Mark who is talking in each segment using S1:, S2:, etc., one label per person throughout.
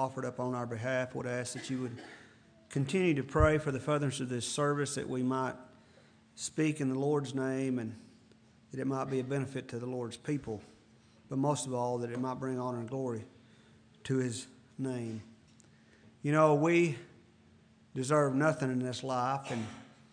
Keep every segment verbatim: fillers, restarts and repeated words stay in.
S1: offered up on our behalf. Would ask that you would continue to pray for the furtherance of this service, that we might speak in the Lord's name and that it might be a benefit to the Lord's people, but most of all that it might bring honor and glory to His name. You know, we deserve nothing in this life, and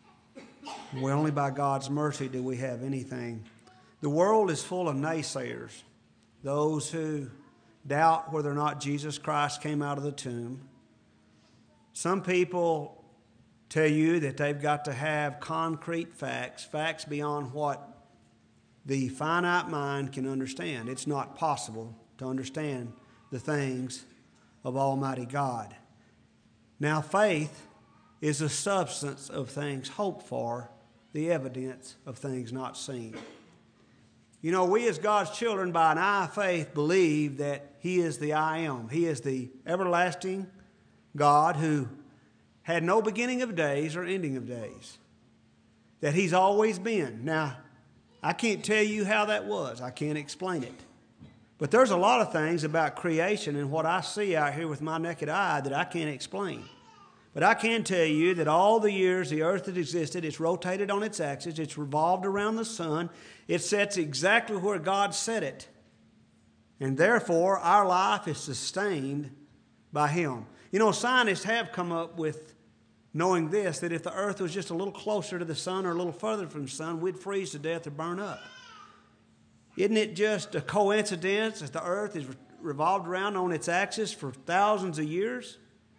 S1: we only by God's mercy do we have anything. The world is full of naysayers, those who doubt whether or not Jesus Christ came out of the tomb. Some people tell you that they've got to have concrete facts, facts beyond what the finite mind can understand. It's not possible to understand the things of Almighty God. Now, faith is the substance of things hoped for, the evidence of things not seen. You know, we as God's children, by an eye of faith, believe that He is the I Am. He is the everlasting God who had no beginning of days or ending of days. That He's always been. Now, I can't tell you how that was. I can't explain it. But there's a lot of things about creation and what I see out here with my naked eye that I can't explain. But I can tell you that all the years the earth has existed, it's rotated on its axis, it's revolved around the sun, it sets exactly where God set it. And therefore, our life is sustained by Him. You know, scientists have come up with knowing this, that if the earth was just a little closer to the sun or a little further from the sun, we'd freeze to death or burn up. Isn't it just a coincidence that the earth is revolved around on its axis for thousands of years?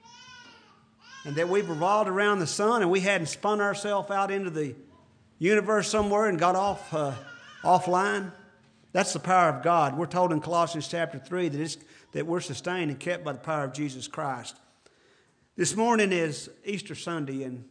S1: And that we've revolved around the sun and we hadn't spun ourselves out into the universe somewhere and got off uh, offline? That's the power of God. We're told in Colossians chapter three that, it's, that we're sustained and kept by the power of Jesus Christ. This morning is Easter Sunday, and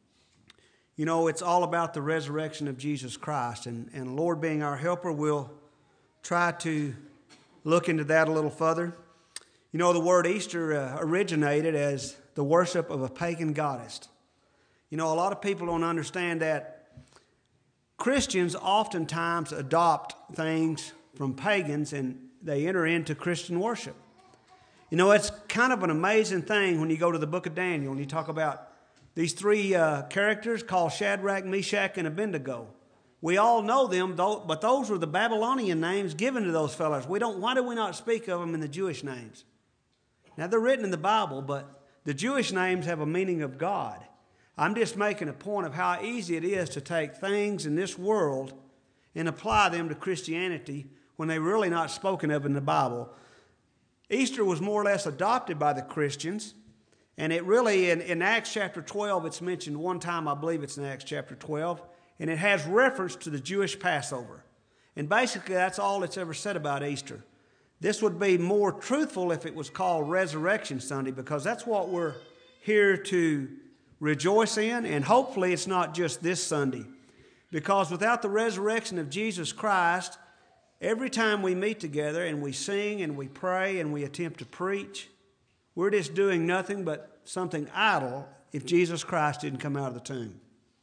S1: you know, it's all about the resurrection of Jesus Christ. And, and the Lord being our helper, we'll try to look into that a little further. You know, the word Easter uh, originated as the worship of a pagan goddess. You know, a lot of people don't understand that Christians oftentimes adopt things from pagans and they enter into Christian worship. You know, it's kind of an amazing thing when you go to the book of Daniel and you talk about these three uh, characters called Shadrach, Meshach, and Abednego. We all know them, though, but those were the Babylonian names given to those fellows. We don't. Why do we not speak of them in the Jewish names? Now, they're written in the Bible, but the Jewish names have a meaning of God. I'm just making a point of how easy it is to take things in this world and apply them to Christianity when they're really not spoken of in the Bible. Easter was more or less adopted by the Christians, and it really, in, in Acts chapter twelve, it's mentioned one time, I believe it's in Acts chapter twelve, and it has reference to the Jewish Passover. And basically, that's all it's ever said about Easter. This would be more truthful if it was called Resurrection Sunday, because that's what we're here to rejoice in, and hopefully it's not just this Sunday. Because without the resurrection of Jesus Christ, every time we meet together and we sing and we pray and we attempt to preach, we're just doing nothing but something idle if Jesus Christ didn't come out of the tomb.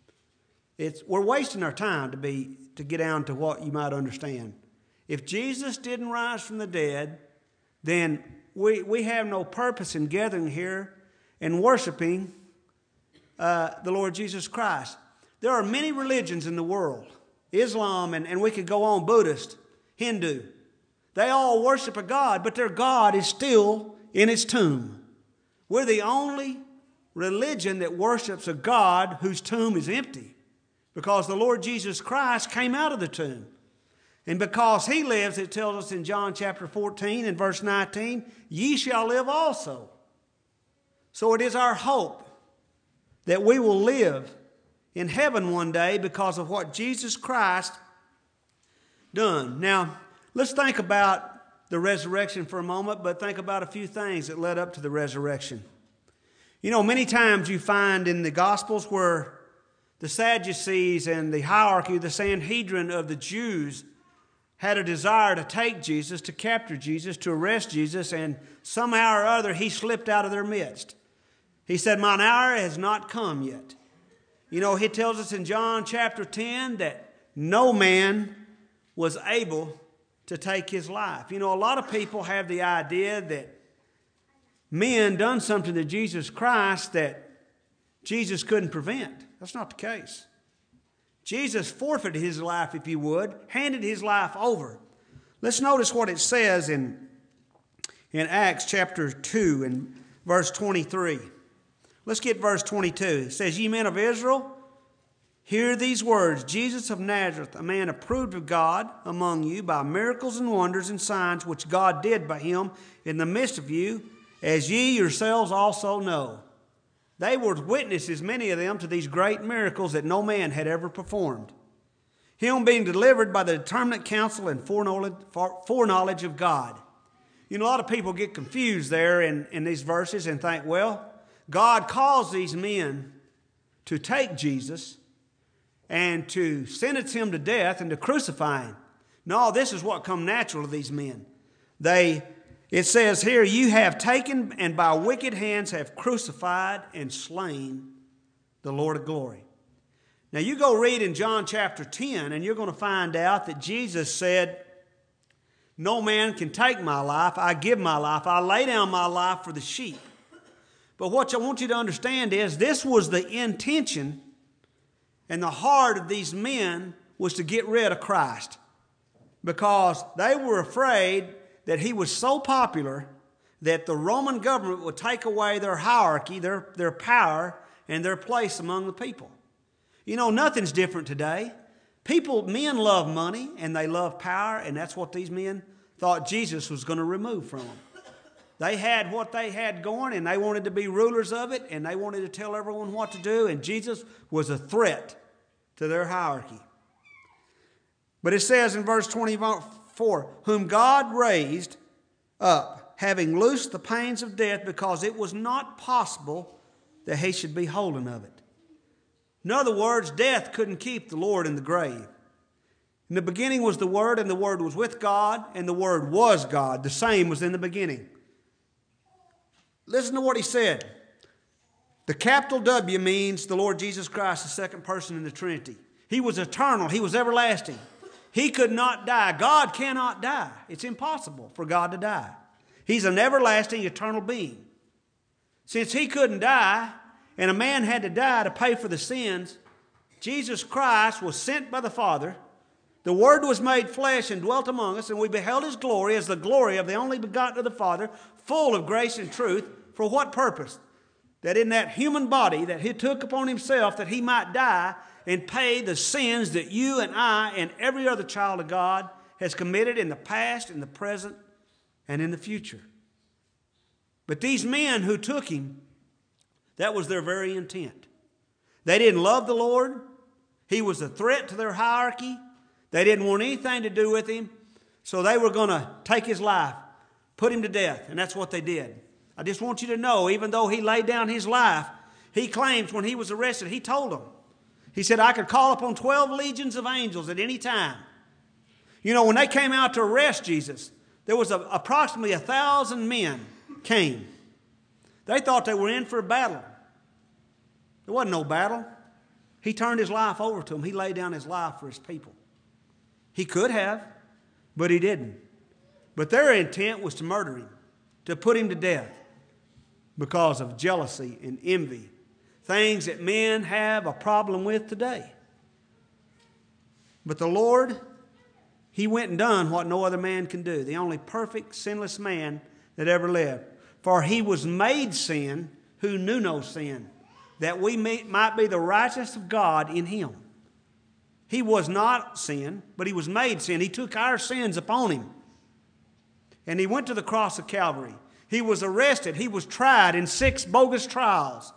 S1: It's, we're wasting our time to be to get down to what you might understand. If Jesus didn't rise from the dead, then we, we have no purpose in gathering here and worshiping uh, the Lord Jesus Christ. There are many religions in the world, Islam, and, and we could go on, Buddhist, Hindu. They all worship a God, but their God is still in its tomb. We're the only religion that worships a God whose tomb is empty, because the Lord Jesus Christ came out of the tomb. And because He lives, it tells us in John chapter fourteen and verse nineteen, ye shall live also. So it is our hope that we will live in heaven one day because of what Jesus Christ done. Now, let's think about the resurrection for a moment, but think about a few things that led up to the resurrection. You know, many times you find in the Gospels where the Sadducees and the hierarchy, the Sanhedrin of the Jews, had a desire to take Jesus, to capture Jesus, to arrest Jesus, and somehow or other He slipped out of their midst. He said, mine hour has not come yet. You know, He tells us in John chapter ten that no man was able to take His life. You know, a lot of people have the idea that men done something to Jesus Christ that Jesus couldn't prevent. That's not the case. Jesus forfeited his life, if you would, handed his life over. Let's notice what it says in, in Acts chapter two and verse twenty-three. Let's get verse twenty-two. It says, "Ye men of Israel, hear these words. Jesus of Nazareth, a man approved of God among you by miracles and wonders and signs which God did by him in the midst of you, as ye yourselves also know." They were witnesses, many of them, to these great miracles that no man had ever performed. Him being delivered by the determinate counsel and foreknowledge of God. You know, a lot of people get confused there in, in these verses and think, well, God caused these men to take Jesus and to sentence him to death and to crucify him. No, this is what come natural to these men. They, it says here, "You have taken and by wicked hands have crucified and slain the Lord of glory." Now you go read in John chapter ten and you're going to find out that Jesus said, "No man can take my life. I give my life. I lay down my life for the sheep." But what I want you to understand is this was the intention and the heart of these men was to get rid of Christ, because they were afraid that he was so popular that the Roman government would take away their hierarchy, their, their power, and their place among the people. You know, nothing's different today. People, men love money and they love power, and that's what these men thought Jesus was going to remove from them. They had what they had going, and they wanted to be rulers of it, and they wanted to tell everyone what to do, and Jesus was a threat to their hierarchy. But it says in verse twenty-four, "Whom God raised up, having loosed the pains of death, because it was not possible that he should be holden of it." In other words, death couldn't keep the Lord in the grave. In the beginning was the Word, and the Word was with God, and the Word was God. The same was in the beginning. Listen to what he said. The capital W means the Lord Jesus Christ, the second person in the Trinity. He was eternal. He was everlasting. He could not die. God cannot die. It's impossible for God to die. He's an everlasting, eternal being. Since he couldn't die, and a man had to die to pay for the sins, Jesus Christ was sent by the Father. The Word was made flesh and dwelt among us, and we beheld his glory as the glory of the only begotten of the Father, full of grace and truth. For what purpose? That in that human body that he took upon himself, that he might die and pay the sins that you and I and every other child of God has committed in the past, in the present, and in the future. But these men who took him, that was their very intent. They didn't love the Lord. He was a threat to their hierarchy. They didn't want anything to do with him. So they were going to take his life, put him to death, and that's what they did. I just want you to know, even though he laid down his life, he claims when he was arrested, he told them, he said, "I could call upon twelve legions of angels at any time." You know, when they came out to arrest Jesus, there was a, approximately a thousand men came. They thought they were in for a battle. There wasn't no battle. He turned his life over to them. He laid down his life for his people. He could have, but he didn't. But their intent was to murder him, to put him to death because of jealousy and envy, things that men have a problem with today. But the Lord, he went and done what no other man can do, the only perfect, sinless man that ever lived. For he was made sin who knew no sin, that we may, might be the righteousness of God in him. He was not sin, but he was made sin. He took our sins upon him. And he went to the cross of Calvary. He was arrested. He was tried in six bogus trials.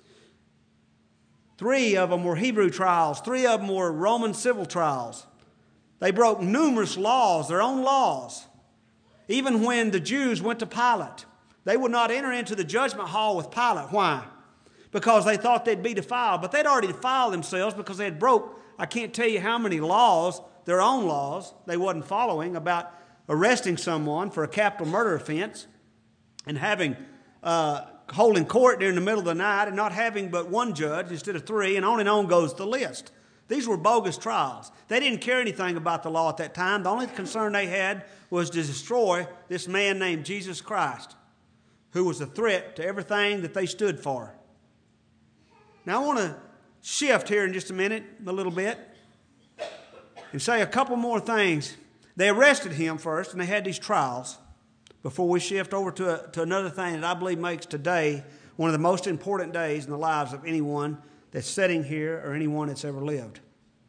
S1: Three of them were Hebrew trials. Three of them were Roman civil trials. They broke numerous laws, their own laws. Even when the Jews went to Pilate, they would not enter into the judgment hall with Pilate. Why? Because they thought they'd be defiled. But they'd already defiled themselves because they had broke, I can't tell you how many laws, their own laws, they wasn't following about arresting someone for a capital murder offense and having, uh, holding court during the middle of the night and not having but one judge instead of three, and on and on goes the list. These were bogus trials. They didn't care anything about the law at that time. The only concern they had was to destroy this man named Jesus Christ. who was a threat to everything that they stood for. Now I want to shift here in just a minute, a little bit, and say a couple more things. They arrested him first, and they had these trials before we shift over to, a, to another thing that I believe makes today one of the most important days in the lives of anyone that's sitting here or anyone that's ever lived.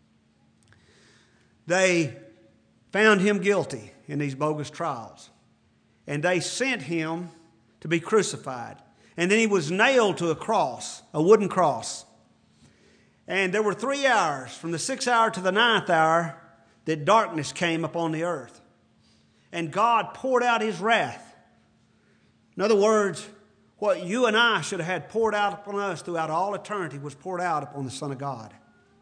S1: They found him guilty in these bogus trials, and they sent him to be crucified. And then he was nailed to a cross, a wooden cross. And there were three hours, from the sixth hour to the ninth hour, that darkness came upon the earth. And God poured out his wrath. In other words, what you and I should have had poured out upon us throughout all eternity was poured out upon the Son of God.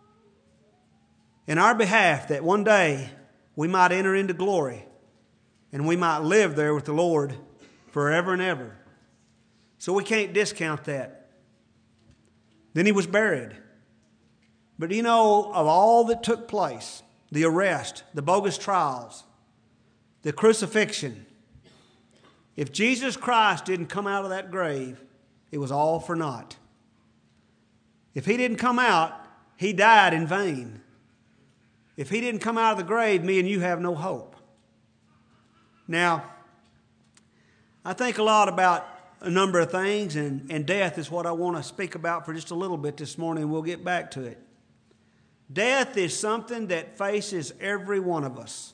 S1: In our behalf, that one day we might enter into glory and we might live there with the Lord forever and ever. So we can't discount that. Then he was buried. But you know, of all that took place, the arrest, the bogus trials, the crucifixion, if Jesus Christ didn't come out of that grave, it was all for naught. If he didn't come out, he died in vain. If he didn't come out of the grave, me and you have no hope. Now, I think a lot about a number of things, and, and death is what I want to speak about for just a little bit this morning, and we'll get back to it. Death is something that faces every one of us.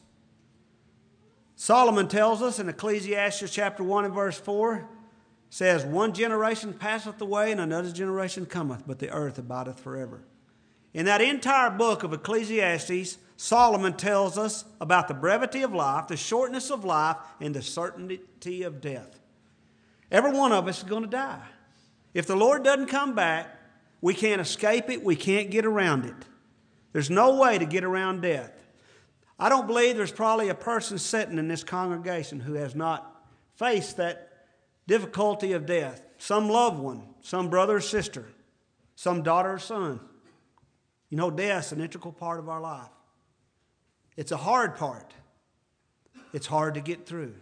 S1: Solomon tells us in Ecclesiastes chapter one and verse four, says, one generation passeth away and another generation cometh, but the earth abideth forever. In that entire book of Ecclesiastes, Solomon tells us about the brevity of life, the shortness of life, and the certainty of death. Every one of us is going to die. If the Lord doesn't come back, we can't escape it, we can't get around it. There's no way to get around death. I don't believe there's probably a person sitting in this congregation who has not faced that difficulty of death. Some loved one, some brother or sister, some daughter or son. You know, death's an integral part of our life. It's a hard part. It's hard to get through.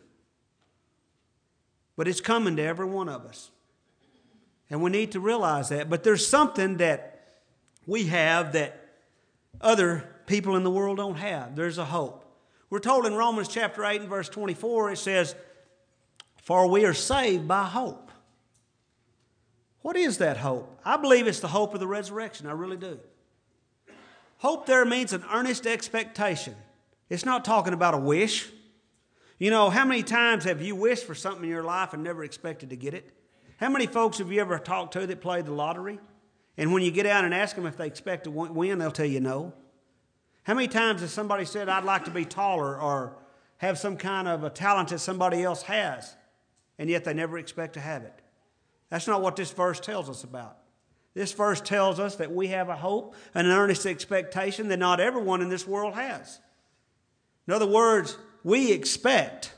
S1: But it's coming to every one of us. And we need to realize that. But there's something that we have that other people in the world don't have. There's a hope. We're told in Romans chapter eight and verse twenty-four, it says, for we are saved by hope. What is that hope? I believe it's the hope of the resurrection. I really do. Hope there means an earnest expectation. It's not talking about a wish. You know, how many times have you wished for something in your life and never expected to get it? How many folks have you ever talked to that played the lottery? And when you get out and ask them if they expect to win, they'll tell you no. How many times has somebody said, I'd like to be taller or have some kind of a talent that somebody else has, and yet they never expect to have it? That's not what this verse tells us about. This verse tells us that we have a hope and an earnest expectation that not everyone in this world has. In other words, we expect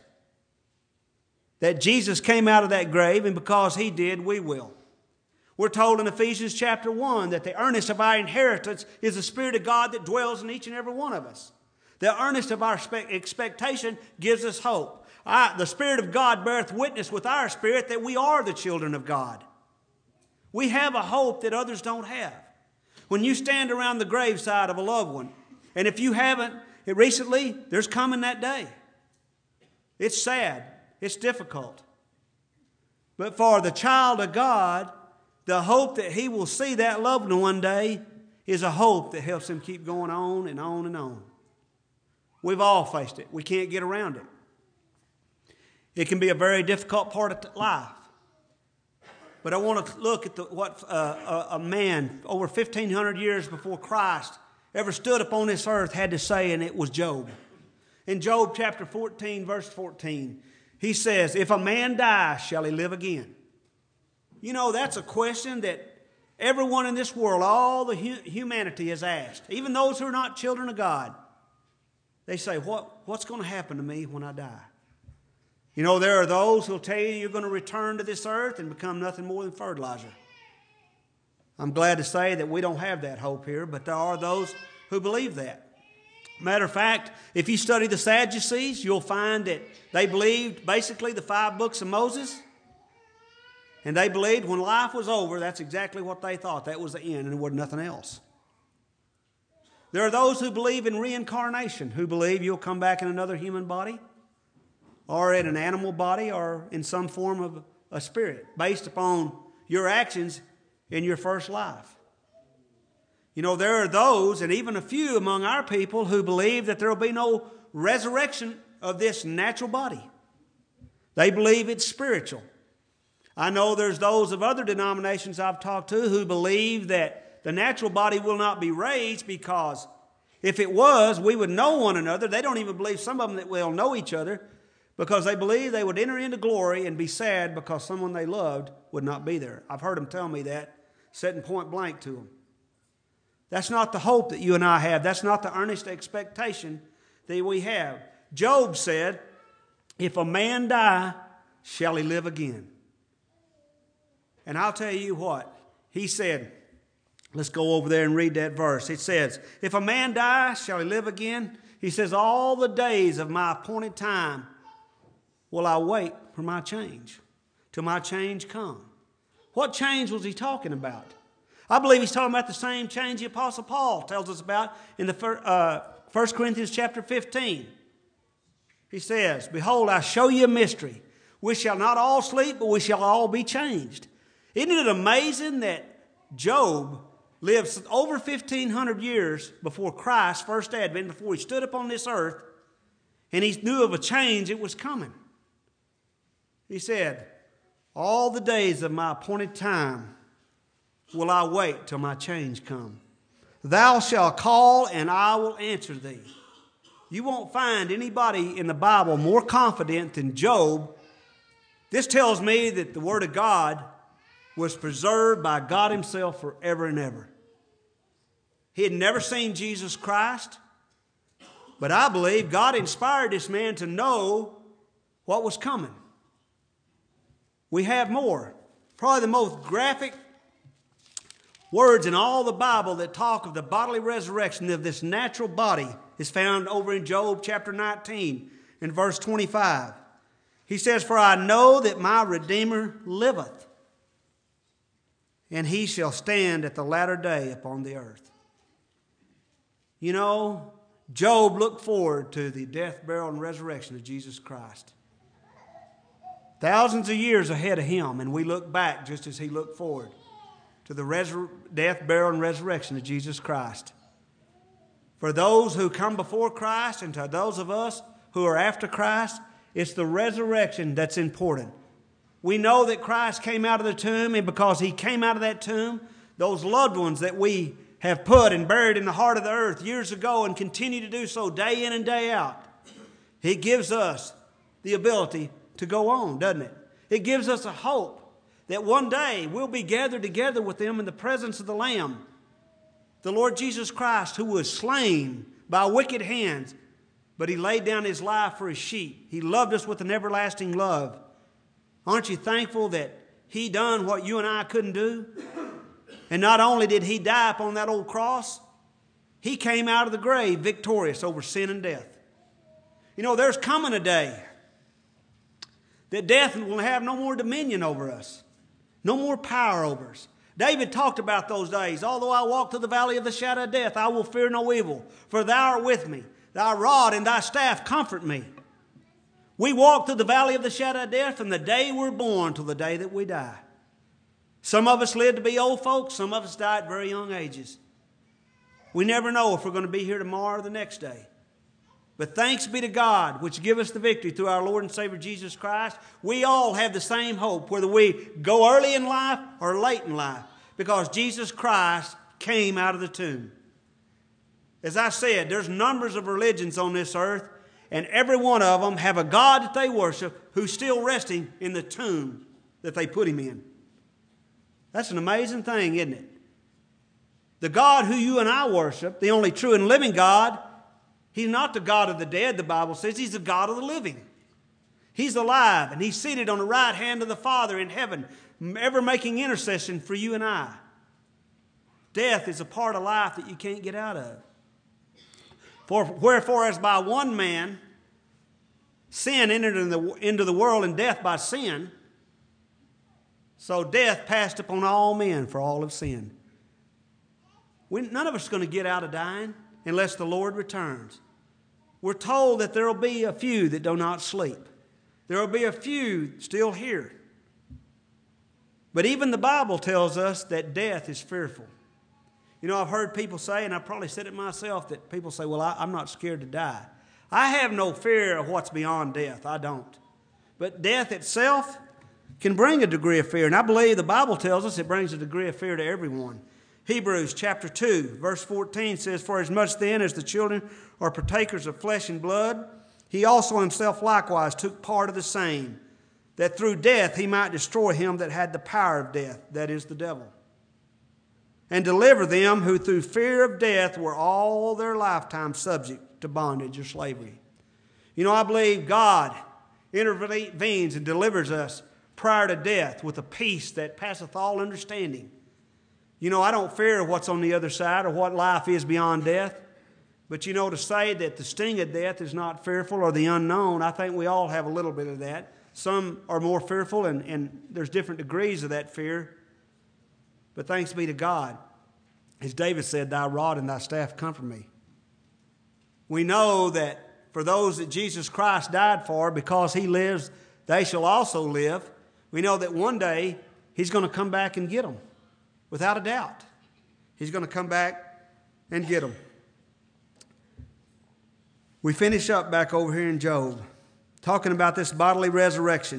S1: that Jesus came out of that grave, and because he did, we will. We're told in Ephesians chapter one that the earnest of our inheritance is the Spirit of God that dwells in each and every one of us. The earnest of our expectation gives us hope. I, the Spirit of God beareth witness with our spirit that we are the children of God. We have a hope that others don't have. When you stand around the graveside of a loved one, and if you haven't recently, there's coming that day. It's sad. It's difficult. But for the child of God, the hope that he will see that loved one one day is a hope that helps him keep going on and on and on. We've all faced it. We can't get around it. It can be a very difficult part of life. But I want to look at the, what uh, a, a man over fifteen hundred years before Christ ever stood upon this earth had to say, and it was Job. In Job chapter fourteen, verse fourteen, he says, if a man die, shall he live again? You know, that's a question that everyone in this world, all the hu- humanity has asked. Even those who are not children of God. They say, what, what's going to happen to me when I die? You know, there are those who will tell you you're going to return to this earth and become nothing more than fertilizer. I'm glad to say that we don't have that hope here, but there are those who believe that. Matter of fact, if you study the Sadducees, you'll find that they believed basically the five books of Moses. And they believed when life was over, that's exactly what they thought. That was the end, and there was nothing else. There are those who believe in reincarnation, who believe you'll come back in another human body, or in an animal body, or in some form of a spirit, based upon your actions in your first life. You know, there are those, and even a few among our people, who believe that there will be no resurrection of this natural body. They believe it's spiritual. I know there's those of other denominations I've talked to who believe that the natural body will not be raised, because if it was, we would know one another. They don't even believe, some of them, that we'll know each other, because they believe they would enter into glory and be sad because someone they loved would not be there. I've heard them tell me that, setting point blank to them. That's not the hope that you and I have. That's not the earnest expectation that we have. Job said, if a man die, shall he live again? And I'll tell you what, he said, let's go over there and read that verse. It says, if a man die, shall he live again? He says, all the days of my appointed time will I wait for my change, till my change come. What change was he talking about? I believe he's talking about the same change the Apostle Paul tells us about in the uh, First Corinthians chapter fifteen. He says, behold, I show you a mystery. We shall not all sleep, but we shall all be changed. Isn't it amazing that Job lived over fifteen hundred years before Christ's first advent, before he stood upon this earth, and he knew of a change that was coming. He said, all the days of my appointed time will I wait till my change come. Thou shalt call, and I will answer thee. You won't find anybody in the Bible more confident than Job. This tells me that the Word of God was preserved by God Himself forever and ever. He had never seen Jesus Christ, but I believe God inspired this man to know what was coming. We have more. Probably the most graphic words in all the Bible that talk of the bodily resurrection of this natural body is found over in Job chapter nineteen and verse twenty-five. He says, for I know that my Redeemer liveth, and he shall stand at the latter day upon the earth. You know, Job looked forward to the death, burial, and resurrection of Jesus Christ. Thousands of years ahead of him, and we look back just as he looked forward to the resur- death, burial, and resurrection of Jesus Christ. For those who come before Christ and to those of us who are after Christ, it's the resurrection that's important. We know that Christ came out of the tomb, and because He came out of that tomb, those loved ones that we have put and buried in the heart of the earth years ago and continue to do so day in and day out, He gives us the ability to go on, doesn't it? It gives us a hope that one day we'll be gathered together with them in the presence of the Lamb, the Lord Jesus Christ, who was slain by wicked hands, but He laid down His life for His sheep. He loved us with an everlasting love. Aren't you thankful that He done what you and I couldn't do? And not only did He die upon that old cross, He came out of the grave victorious over sin and death. You know, there's coming a day that death will have no more dominion over us, no more power over us. David talked about those days. Although I walk through the valley of the shadow of death, I will fear no evil, for Thou art with me. Thy rod and Thy staff comfort me. We walk through the valley of the shadow of death from the day we're born till the day that we die. Some of us live to be old folks. Some of us die at very young ages. We never know if we're going to be here tomorrow or the next day. But thanks be to God, which give us the victory through our Lord and Savior Jesus Christ. We all have the same hope, whether we go early in life or late in life, because Jesus Christ came out of the tomb. As I said, there's numbers of religions on this earth, and every one of them have a God that they worship who's still resting in the tomb that they put Him in. That's an amazing thing, isn't it? The God who you and I worship, the only true and living God, He's not the God of the dead, the Bible says. He's the God of the living. He's alive, and He's seated on the right hand of the Father in heaven, ever making intercession for you and I. Death is a part of life that you can't get out of. For wherefore, as by one man sin entered in the, into the world, and death by sin, So death passed upon all men, for all have sinned. We, none of us are going to get out of dying unless the Lord returns. We're told that there will be a few that do not sleep. There will be a few still here. But even the Bible tells us that death is fearful. You know, I've heard people say, and I've probably said it myself, that people say, well, I, I'm not scared to die. I have no fear of what's beyond death. I don't. But death itself can bring a degree of fear. And I believe the Bible tells us it brings a degree of fear to everyone. Hebrews chapter two, verse fourteen says, for as much then as the children are partakers of flesh and blood, he also himself likewise took part of the same, that through death he might destroy him that had the power of death, that is the devil, and deliver them who through fear of death were all their lifetime subject to bondage or slavery. You know, I believe God intervenes and delivers us prior to death with a peace that passeth all understanding. You know, I don't fear what's on the other side or what life is beyond death. But you know, to say that the sting of death is not fearful or the unknown, I think we all have a little bit of that. Some are more fearful, and, and there's different degrees of that fear. But thanks be to God. As David said, thy rod and thy staff comfort me. We know that for those that Jesus Christ died for, because he lives, they shall also live. We know that one day he's going to come back and get them, without a doubt. He's going to come back and get them. We finish up back over here in Job, talking about this bodily resurrection.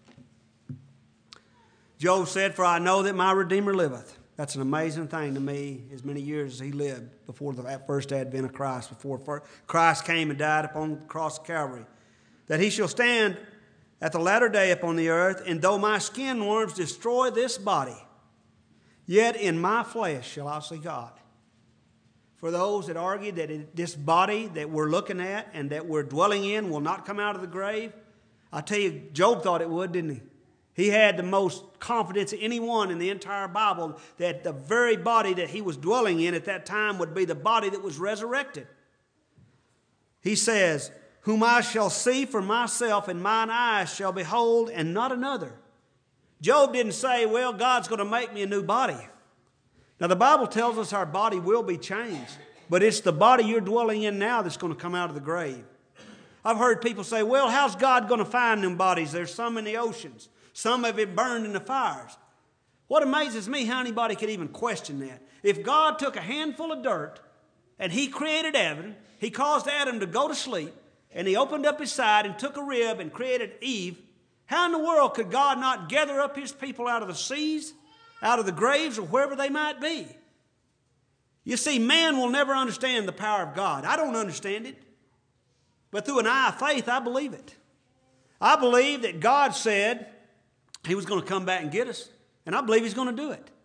S1: Job said, for I know that my Redeemer liveth. That's an amazing thing to me, as many years as he lived before the first advent of Christ, before Christ came and died upon the cross of Calvary. That he shall stand at the latter day upon the earth, and though my skin worms destroy this body, yet in my flesh shall I see God. For those that argue that it, this body that we're looking at and that we're dwelling in will not come out of the grave, I tell you, Job thought it would, didn't he? He had the most confidence of anyone in the entire Bible that the very body that he was dwelling in at that time would be the body that was resurrected. He says, whom I shall see for myself, and mine eyes shall behold, and not another. Job didn't say, well, God's going to make me a new body. Now, the Bible tells us our body will be changed, but it's the body you're dwelling in now that's going to come out of the grave. I've heard people say, well, how's God going to find them bodies? There's some in the oceans. Some have been burned in the fires. What amazes me, how anybody could even question that. If God took a handful of dirt and he created Adam, he caused Adam to go to sleep, and he opened up his side and took a rib and created Eve, how in the world could God not gather up his people out of the seas, out of the graves, or wherever they might be? You see, man will never understand the power of God. I don't understand it. But through an eye of faith, I believe it. I believe that God said he was going to come back and get us, and I believe he's going to do it.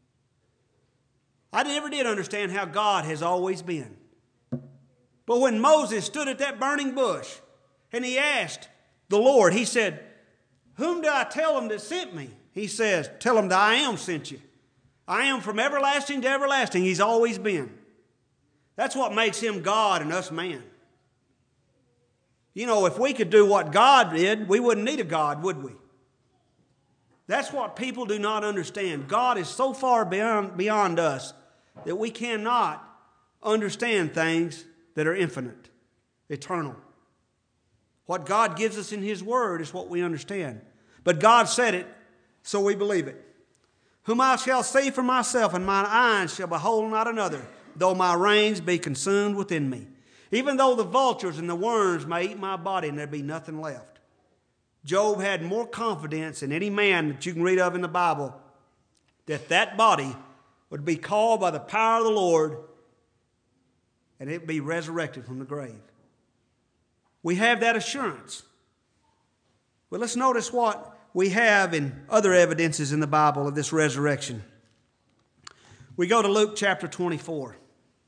S1: I never did understand how God has always been. But when Moses stood at that burning bush and he asked the Lord, he said, whom do I tell him that sent me? He says, tell him that I am sent you. I am from everlasting to everlasting. He's always been. That's what makes him God and us man. You know, if we could do what God did, we wouldn't need a God, would we? That's what people do not understand. God is so far beyond, beyond us that we cannot understand things that are infinite, eternal. What God gives us in his word is what we understand. But God said it, so we believe it. Whom I shall see for myself, and mine eyes shall behold not another, though my reins be consumed within me. Even though the vultures and the worms may eat my body, and there be nothing left. Job had more confidence than any man that you can read of in the Bible that that body would be called by the power of the Lord and it would be resurrected from the grave. We have that assurance. Well, let's notice what we have in other evidences in the Bible of this resurrection. We go to Luke chapter twenty-four.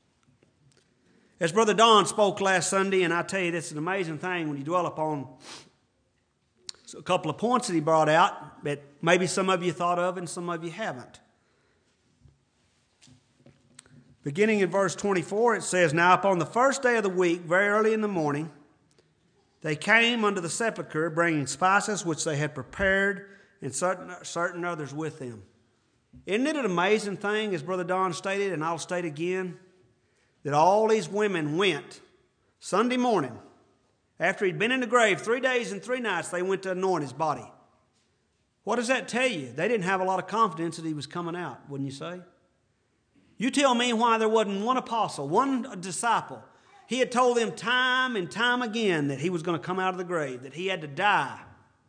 S1: As Brother Don spoke last Sunday, and I tell you, this is an amazing thing when you dwell upon a couple of points that he brought out that maybe some of you thought of and some of you haven't. Beginning in verse twenty-four, it says, Now upon the first day of the week, very early in the morning, they came unto the sepulchre, bringing spices which they had prepared and certain, certain others with them. Isn't it an amazing thing, as Brother Don stated, and I'll state again, that all these women went Sunday morning, after he'd been in the grave three days and three nights, they went to anoint his body. What does that tell you? They didn't have a lot of confidence that he was coming out, wouldn't you say? You tell me why there wasn't one apostle, one disciple. He had told them time and time again that he was going to come out of the grave, that he had to die,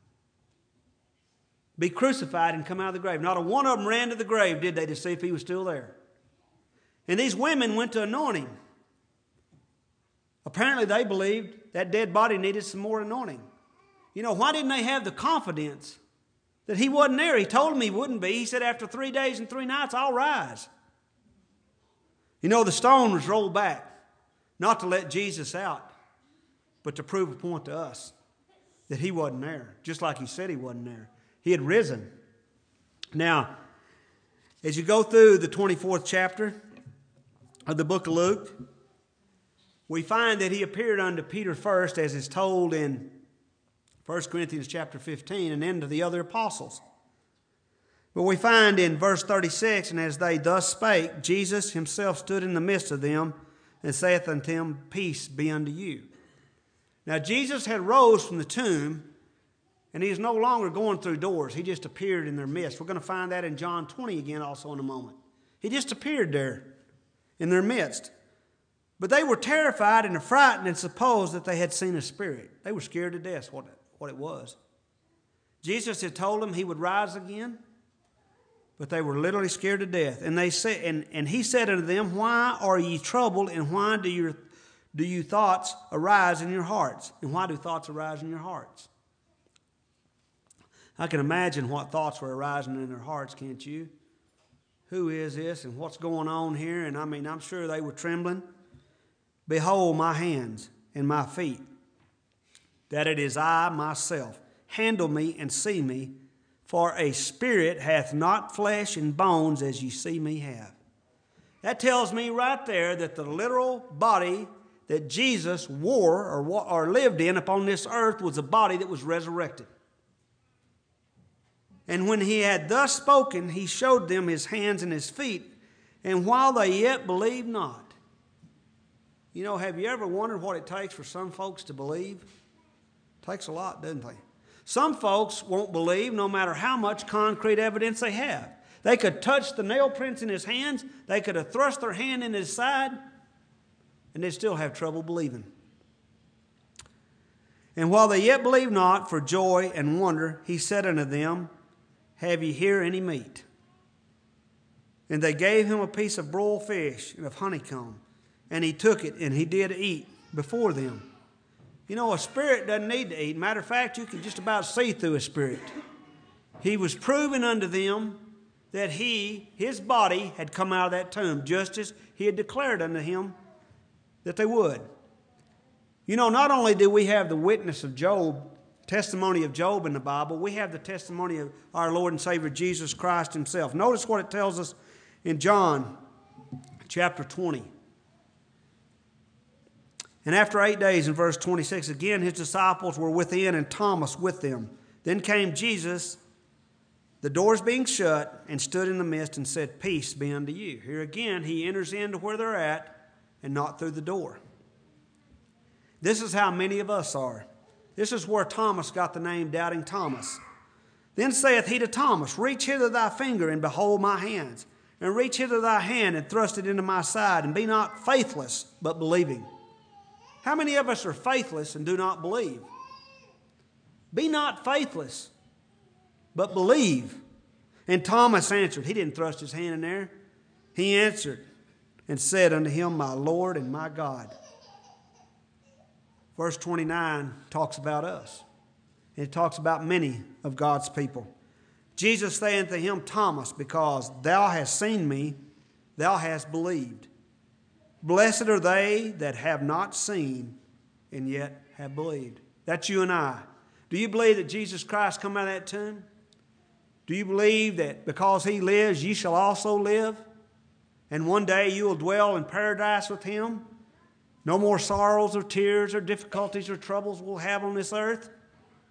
S1: be crucified and come out of the grave. Not a one of them ran to the grave, did they, to see if he was still there. And these women went to anoint him. Apparently they believed that dead body needed some more anointing. You know, why didn't they have the confidence that he wasn't there? He told them he wouldn't be. He said, after three days and three nights, I'll rise. You know, the stone was rolled back, not to let Jesus out, but to prove a point to us that he wasn't there, just like he said he wasn't there. He had risen. Now, as you go through the twenty-fourth chapter of the book of Luke, we find that he appeared unto Peter first, as is told in First Corinthians chapter fifteen, and then to the other apostles. But we find in verse thirty-six, and as they thus spake, Jesus himself stood in the midst of them, and saith unto them, Peace be unto you. Now Jesus had rose from the tomb, and he is no longer going through doors. He just appeared in their midst. We're going to find that in John twenty again also in a moment. He just appeared there in their midst. But they were terrified and frightened and supposed that they had seen a spirit. They were scared to death what it, what it was. Jesus had told them he would rise again, but they were literally scared to death. And they said, and, and he said unto them, Why are ye troubled, and why do your do you thoughts arise in your hearts? And why do thoughts arise in your hearts? I can imagine what thoughts were arising in their hearts, can't you? Who is this, and what's going on here? And I mean, I'm sure they were trembling. Behold my hands and my feet, that it is I myself. Handle me and see me, for a spirit hath not flesh and bones as ye see me have. That tells me right there that the literal body that Jesus wore or, or lived in upon this earth was a body that was resurrected. And when he had thus spoken, he showed them his hands and his feet, and while they yet believed not. You know, have you ever wondered what it takes for some folks to believe? It takes a lot, doesn't it? Some folks won't believe no matter how much concrete evidence they have. They could touch the nail prints in his hands. They could have thrust their hand in his side, and they'd still have trouble believing. And while they yet believed not, for joy and wonder, he said unto them, Have ye here any meat? And they gave him a piece of broiled fish and of honeycomb. And he took it, and he did eat before them. You know, a spirit doesn't need to eat. Matter of fact, you can just about see through a spirit. He was proving unto them that he, his body, had come out of that tomb, just as he had declared unto him that they would. You know, not only do we have the witness of Job, testimony of Job in the Bible, we have the testimony of our Lord and Savior Jesus Christ himself. Notice what it tells us in John chapter twenty. And after eight days, in verse twenty-six, again his disciples were within and Thomas with them. Then came Jesus, the doors being shut, and stood in the midst and said, Peace be unto you. Here again, he enters into where they're at and not through the door. This is how many of us are. This is where Thomas got the name Doubting Thomas. Then saith he to Thomas, Reach hither thy finger and behold my hands, and reach hither thy hand and thrust it into my side, and be not faithless, but believing. How many of us are faithless and do not believe? Be not faithless, but believe. And Thomas answered. He didn't thrust his hand in there. He answered and said unto him, My Lord and my God. Verse twenty-nine talks about us. It talks about many of God's people. Jesus saith unto him, Thomas, because thou hast seen me, thou hast believed. Blessed are they that have not seen and yet have believed. That's you and I. Do you believe that Jesus Christ come out of that tomb? Do you believe that because he lives, ye shall also live? And one day you will dwell in paradise with him? No more sorrows or tears or difficulties or troubles we'll have on this earth?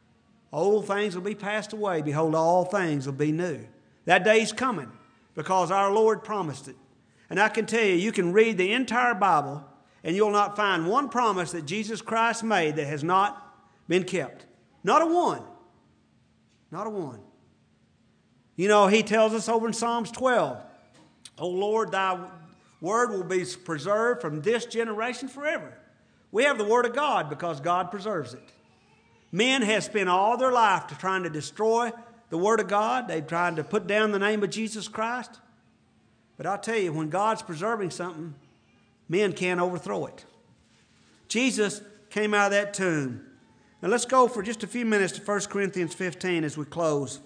S1: Old things will be passed away. Behold, all things will be new. That day's coming because our Lord promised it. And I can tell you, you can read the entire Bible and you'll not find one promise that Jesus Christ made that has not been kept. Not a one. Not a one. You know, he tells us over in Psalms twelve, O Lord, thy word will be preserved from this generation forever. We have the word of God because God preserves it. Men have spent all their life to trying to destroy the word of God. They've tried to put down the name of Jesus Christ. But I'll tell you, when God's preserving something, men can't overthrow it. Jesus came out of that tomb. Now let's go for just a few minutes to First Corinthians fifteen as we close.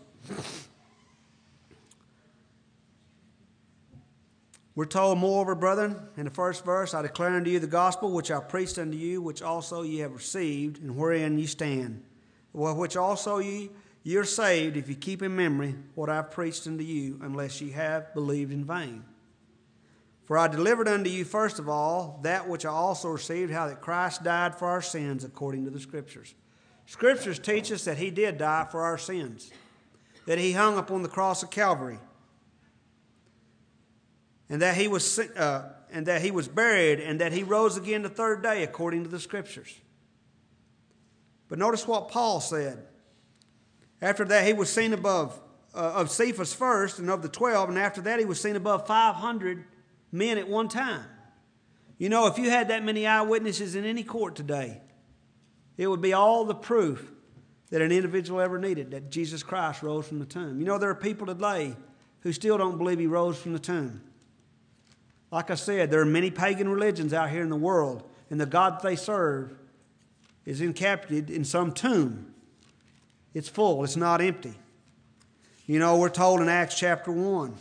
S1: We're told, moreover, brethren, in the first verse, I declare unto you the gospel which I preached unto you, which also ye have received, and wherein ye stand, well, which also ye, ye are saved, if ye keep in memory what I have preached unto you, unless ye have believed in vain. For I delivered unto you first of all that which I also received, how that Christ died for our sins according to the Scriptures. Scriptures teach us that he did die for our sins, that he hung upon the cross of Calvary, and that he was uh, and that he was buried, and that he rose again the third day according to the Scriptures. But notice what Paul said. After that he was seen above uh, of Cephas first, and of the twelve, and after that he was seen above five hundred men at one time. You know, if you had that many eyewitnesses in any court today, it would be all the proof that an individual ever needed, that Jesus Christ rose from the tomb. You know, there are people today who still don't believe he rose from the tomb. Like I said, there are many pagan religions out here in the world, and the God they serve is encapsulated in some tomb. It's full. It's not empty. You know, we're told in Acts chapter one,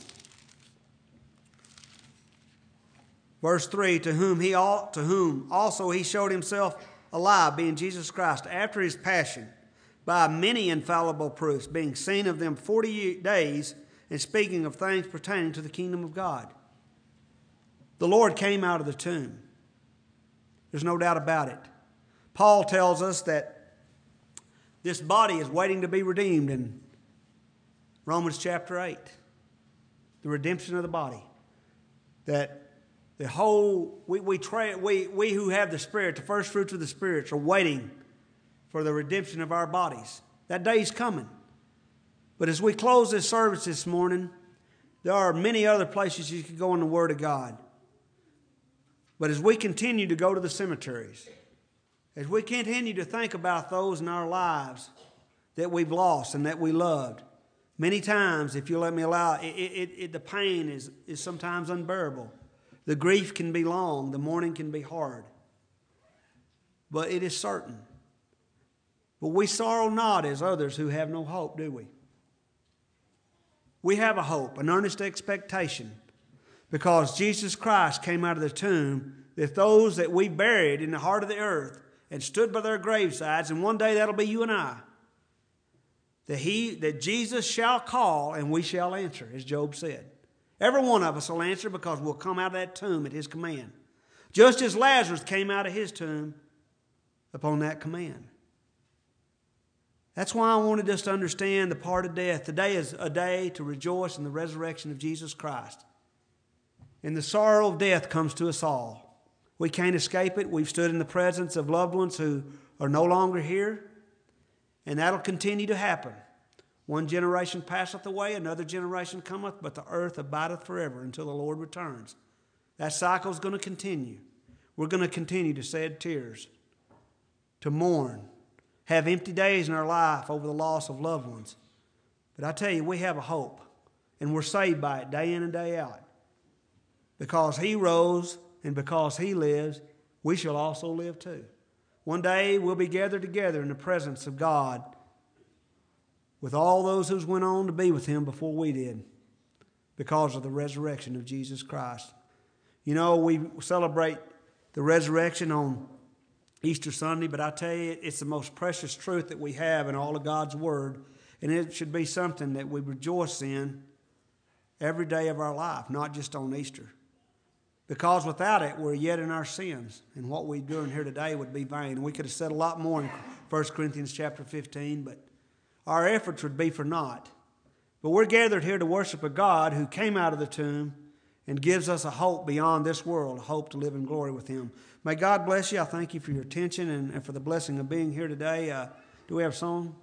S1: verse three, to whom he all, to whom also he showed himself alive, being Jesus Christ, after his passion, by many infallible proofs, being seen of them forty days, and speaking of things pertaining to the kingdom of God. The Lord came out of the tomb. There's no doubt about it. Paul tells us that this body is waiting to be redeemed in Romans chapter eight. The redemption of the body. That the whole, we, we, tra- we, we who have the Spirit, the first fruits of the Spirit, are waiting for the redemption of our bodies. That day's coming. But as we close this service this morning, there are many other places you could go in the Word of God. But as we continue to go to the cemeteries, as we continue to think about those in our lives that we've lost and that we loved, many times, if you let me allow it, it, it, the pain is, is sometimes unbearable. The grief can be long. The mourning can be hard. But it is certain. But we sorrow not as others who have no hope, do we? We have a hope, an earnest expectation, because Jesus Christ came out of the tomb, that those that we buried in the heart of the earth and stood by their gravesides, and one day that'll be you and I, that he, that Jesus shall call and we shall answer, as Job said. Every one of us will answer because we'll come out of that tomb at his command. Just as Lazarus came out of his tomb upon that command. That's why I wanted us to understand the part of death. Today is a day to rejoice in the resurrection of Jesus Christ. And the sorrow of death comes to us all. We can't escape it. We've stood in the presence of loved ones who are no longer here. And that'll continue to happen. One generation passeth away, another generation cometh, but the earth abideth forever until the Lord returns. That cycle is going to continue. We're going to continue to shed tears, to mourn, have empty days in our life over the loss of loved ones. But I tell you, we have a hope, and we're saved by it day in and day out. Because he rose and because he lives, we shall also live too. One day we'll be gathered together in the presence of God with all those who went on to be with him before we did, because of the resurrection of Jesus Christ. You know, we celebrate the resurrection on Easter Sunday, but I tell you, it's the most precious truth that we have in all of God's Word, and it should be something that we rejoice in every day of our life, not just on Easter. Because without it, we're yet in our sins, and what we're doing here today would be vain. We could have said a lot more in First Corinthians chapter fifteen, but our efforts would be for naught. But we're gathered here to worship a God who came out of the tomb and gives us a hope beyond this world, a hope to live in glory with Him. May God bless you. I thank you for your attention and, and for the blessing of being here today. Uh, do we have a song?